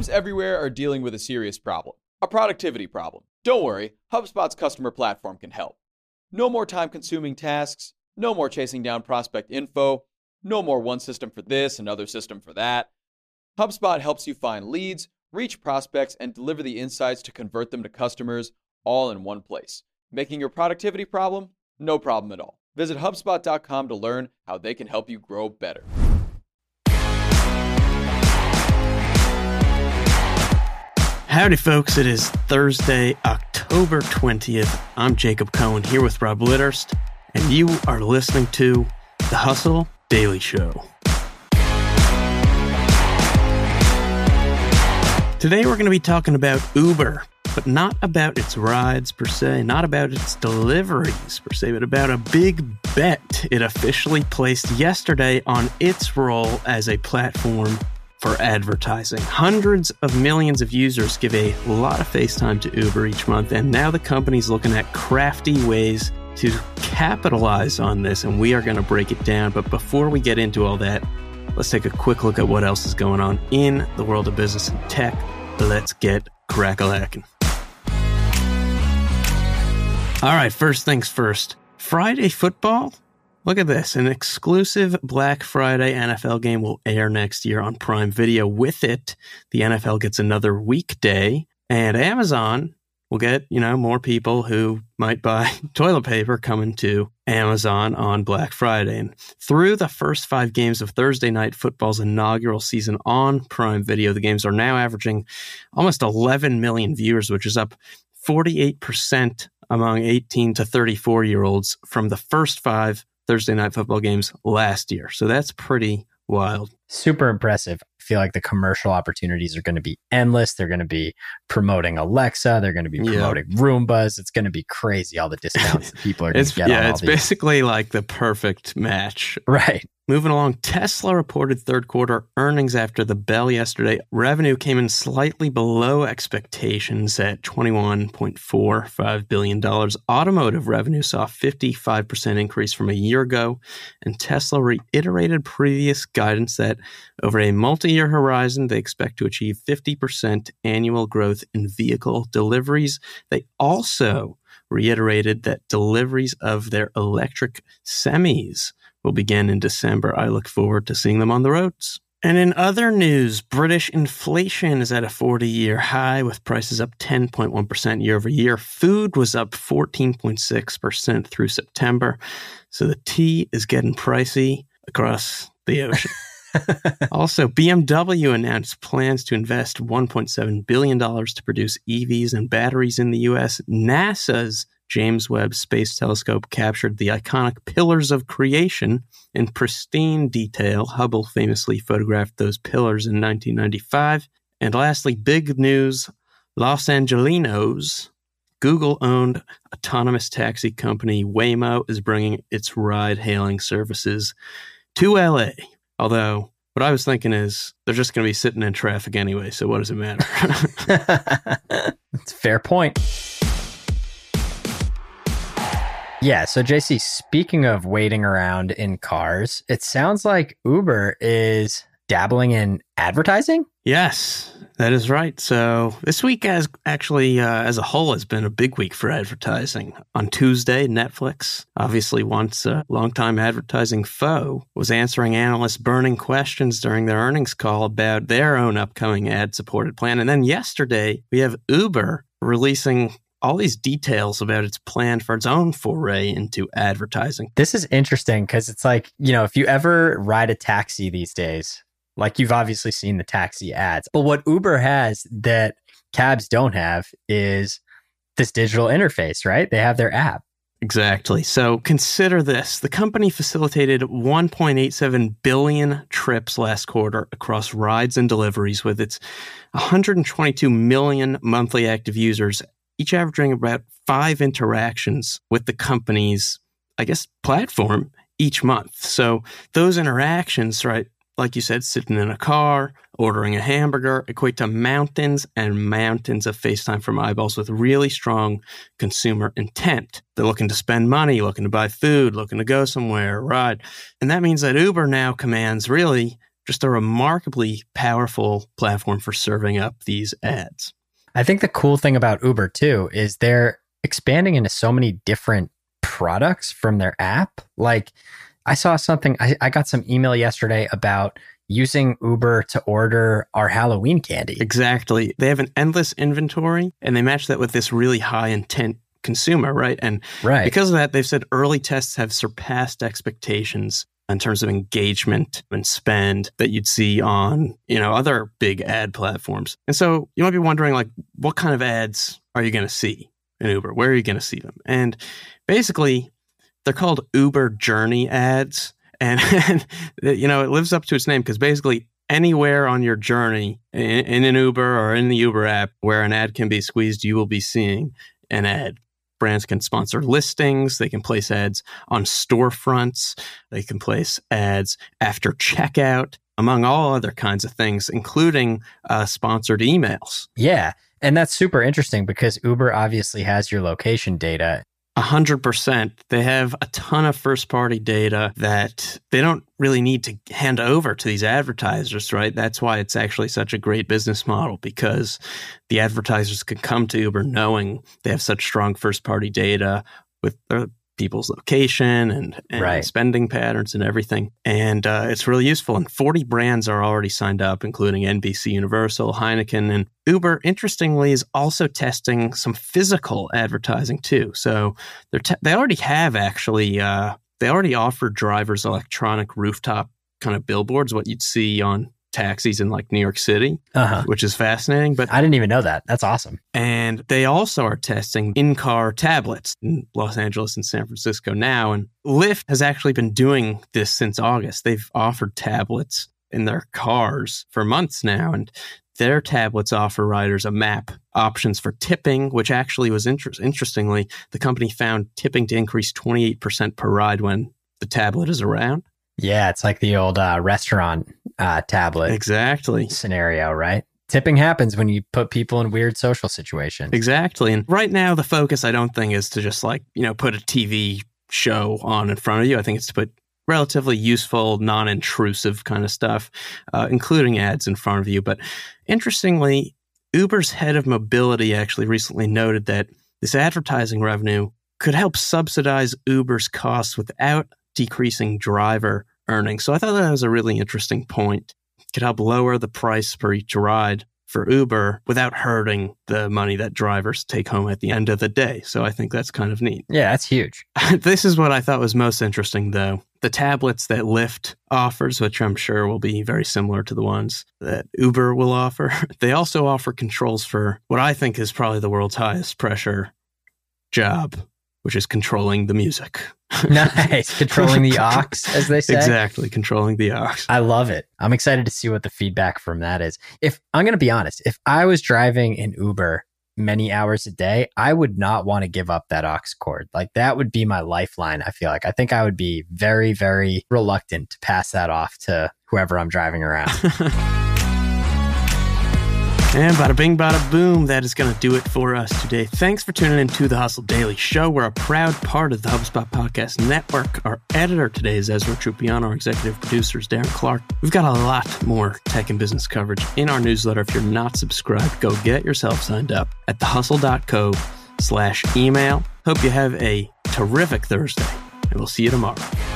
Teams everywhere are dealing with a serious problem, a productivity problem. Don't worry, HubSpot's customer platform can help. No more time-consuming tasks, no more chasing down prospect info, no more one system for this, another system for that. HubSpot helps you find leads, reach prospects, and deliver the insights to convert them to customers all in one place, making your productivity problem no problem at all. Visit HubSpot.com to learn how they can help you grow better. Howdy, folks. It is Thursday, October 20th. I'm Jacob Cohen here with Rob Litterst, and you are listening to The Hustle Daily Show. Today, we're going to be talking about Uber, but not about its rides per se, not about its deliveries per se, but about a big bet it officially placed yesterday on its role as a platform for advertising. Hundreds of millions of users give a lot of face time to Uber each month, and now the company's looking at crafty ways to capitalize on this, and we are going to break it down. But before we get into all that, let's take a quick look at what else is going on in the world of business and tech. Let's get crack-a-lackin'. All right, first things first. Friday football? Look at this. An exclusive Black Friday NFL game will air next year on Prime Video. With it, the NFL gets another weekday, and Amazon will get, more people who might buy toilet paper coming to Amazon on Black Friday. And through the first 5 games of Thursday Night Football's inaugural season on Prime Video, the games are now averaging almost 11 million viewers, which is up 48% among 18 to 34-year-olds from the first 5 Thursday Night Football games last year. So that's pretty wild. Super impressive. I feel like the commercial opportunities are going to be endless. They're going to be promoting Alexa. They're going to be promoting Roombas. It's going to be crazy, all the discounts that people are going to get on all it's these. Basically like the perfect match. Right. Moving along, Tesla reported third quarter earnings after the bell yesterday. Revenue came in slightly below expectations at $21.45 billion. Automotive revenue saw a 55% increase from a year ago, and Tesla reiterated previous guidance that over a multi-year horizon, they expect to achieve 50% annual growth in vehicle deliveries. They also reiterated that deliveries of their electric semis will begin in December. I look forward to seeing them on the roads. And in other news, British inflation is at a 40-year high with prices up 10.1% year over year. Food was up 14.6% through September. So the tea is getting pricey across the ocean. Also, BMW announced plans to invest $1.7 billion to produce EVs and batteries in the U.S. NASA's James Webb Space Telescope captured the iconic Pillars of Creation in pristine detail. Hubble famously photographed those pillars in 1995. And lastly, big news, Los Angelinos. Google-owned autonomous taxi company Waymo is bringing its ride-hailing services to LA. Although, what I was thinking is they're just going to be sitting in traffic anyway, so what does it matter? That's a fair point. Yeah, so JC, speaking of waiting around in cars, it sounds like Uber is dabbling in advertising? Yes, that is right. So this week as a whole has been a big week for advertising. On Tuesday, Netflix, obviously once a longtime advertising foe, was answering analysts' burning questions during their earnings call about their own upcoming ad-supported plan. And then yesterday, we have Uber releasing all these details about its plan for its own foray into advertising. This is interesting because it's like, if you ever ride a taxi these days, like you've obviously seen the taxi ads, but what Uber has that cabs don't have is this digital interface, right? They have their app. Exactly. So consider this. The company facilitated 1.87 billion trips last quarter across rides and deliveries with its 122 million monthly active users, each averaging about 5 interactions with the company's, platform each month. So those interactions, right, like you said, sitting in a car, ordering a hamburger, equate to mountains and mountains of FaceTime from eyeballs with really strong consumer intent. They're looking to spend money, looking to buy food, looking to go somewhere, ride. And that means that Uber now commands really just a remarkably powerful platform for serving up these ads. I think the cool thing about Uber too is they're expanding into so many different products from their app. Like I saw something, I got some email yesterday about using Uber to order our Halloween candy. Exactly. They have an endless inventory and they match that with this really high intent consumer, right? And because of that, they've said early tests have surpassed expectations in terms of engagement and spend that you'd see on, other big ad platforms. And so you might be wondering, like, what kind of ads are you going to see in Uber? Where are you going to see them? And basically, they're called Uber Journey ads. And, it lives up to its name because basically anywhere on your journey in an Uber or in the Uber app where an ad can be squeezed, you will be seeing an ad. Brands can sponsor listings. They can place ads on storefronts. They can place ads after checkout, among all other kinds of things, including sponsored emails. Yeah. And that's super interesting because Uber obviously has your location data. 100%. They have a ton of first-party data that they don't really need to hand over to these advertisers, right? That's why it's actually such a great business model, because the advertisers can come to Uber knowing they have such strong first-party data with people's location and spending patterns and everything. And it's really useful. And 40 brands are already signed up, including NBC Universal, Heineken, and Uber, interestingly, is also testing some physical advertising too. So they already have actually, they already offer drivers electronic rooftop kind of billboards, what you'd see on taxis in like New York City, which is fascinating. But I didn't even know that. That's awesome. And they also are testing in-car tablets in Los Angeles and San Francisco now. And Lyft has actually been doing this since August. They've offered tablets in their cars for months now. And their tablets offer riders a map, options for tipping, which actually was interestingly, the company found tipping to increase 28% per ride when the tablet is around. Yeah, it's like the old restaurant tablet scenario, right? Tipping happens when you put people in weird social situations. Exactly. And right now, the focus, I don't think, is to just put a TV show on in front of you. I think it's to put relatively useful, non-intrusive kind of stuff, including ads in front of you. But interestingly, Uber's head of mobility actually recently noted that this advertising revenue could help subsidize Uber's costs without decreasing driver earnings. So I thought that was a really interesting point. It could help lower the price per each ride for Uber without hurting the money that drivers take home at the end of the day. So I think that's kind of neat. Yeah, that's huge. This is what I thought was most interesting, though. The tablets that Lyft offers, which I'm sure will be very similar to the ones that Uber will offer, they also offer controls for what I think is probably the world's highest pressure job, which is controlling the music. Nice. Controlling the aux, as they say. Exactly. Controlling the aux. I love it. I'm excited to see what the feedback from that is. If I'm going to be honest, if I was driving an Uber many hours a day, I would not want to give up that aux cord. Like that would be my lifeline. I feel like I think I would be very, very reluctant to pass that off to whoever I'm driving around. And bada bing, bada boom, that is going to do it for us today. Thanks for tuning in to The Hustle Daily Show. We're a proud part of the HubSpot Podcast Network. Our editor today is Ezra Trupiano. Our executive producer is Darren Clark. We've got a lot more tech and business coverage in our newsletter. If you're not subscribed, go get yourself signed up at thehustle.co/email. Hope you have a terrific Thursday, and we'll see you tomorrow.